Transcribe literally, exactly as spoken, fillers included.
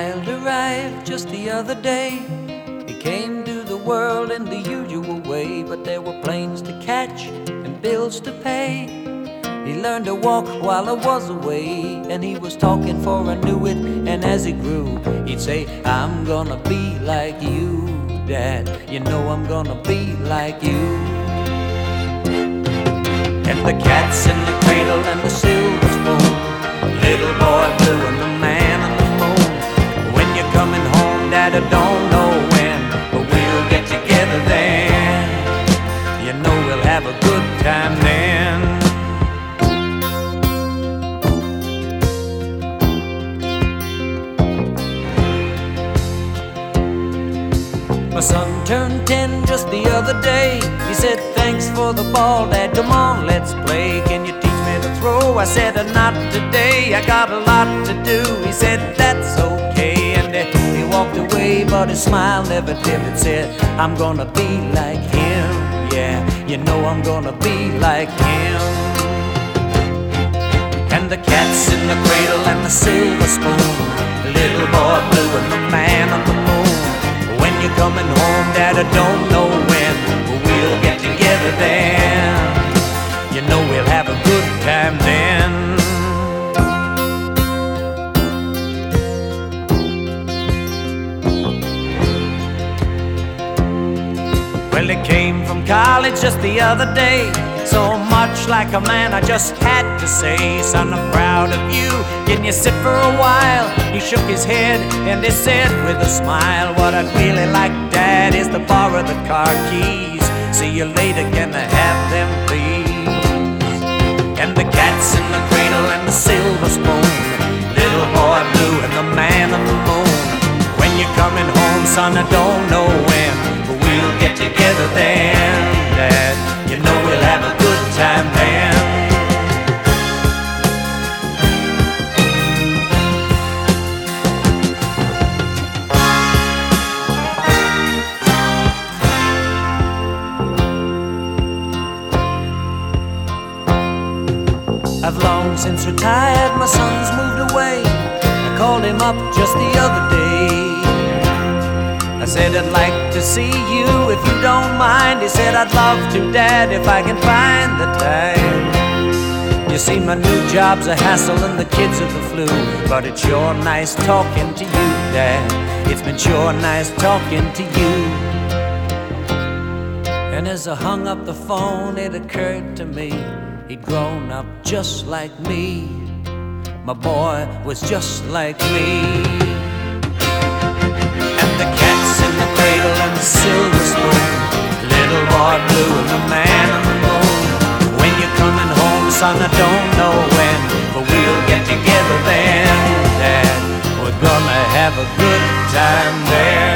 child arrived just the other day. He came to the world in the usual way, but there were planes to catch and bills to pay. He learned to walk while I was away, and he was talking for I knew it. And as he grew, he'd say, I'm gonna be like you, Dad. You know I'm gonna be like you. And the cat's in the cradle and the silver spoon, little boy blue and the man on the moon. When you're coming home, Dad, I don't know when, but we'll get together then. You know we'll have a good time then. My son turned ten just the other day. He said, thanks for the ball, Dad, come on, let's play. Can you teach me to throw? I said, not today, I got a lot to do. He said, that's okay, and he walked away, but his smile never dimmed. It said, I'm gonna be like him, yeah, you know I'm gonna be like him. And the cat's in the cradle and the silver spoon, the little boy blue and the man on the moon. When you're coming home, Dad, I don't know when, but we'll get together then. You know we'll have a good time then. Well, he came from college just the other day, so much like a man I just had to say, son, I'm proud of you, can you sit for a while? He shook his head and he said with a smile, what I'd really like, Dad, is to borrow the car keys. See you later, can I have them please? And the cat's in the cradle and the silver spoon, little boy blue and the man on the moon. When you're coming home, son, I don't know when, but we'll get together then, Dad. You know we'll have a good time then. I've long since retired, my son's moved away. I called him up just the other day. I said, I'd like to see you if you don't mind. He said, I'd love to, Dad, if I can find the time. You see, my new job's a hassle and the kids are the flu, but it's sure nice talking to you, Dad. It's been sure nice talking to you. And as I hung up the phone, it occurred to me, he'd grown up just like me. My boy was just like me. And the cat's in the cradle and the silver spoon, little boy blue and the man on the moon. When you're coming home, son, I don't know when, but we'll get together then, Dad. We're gonna have a good time there.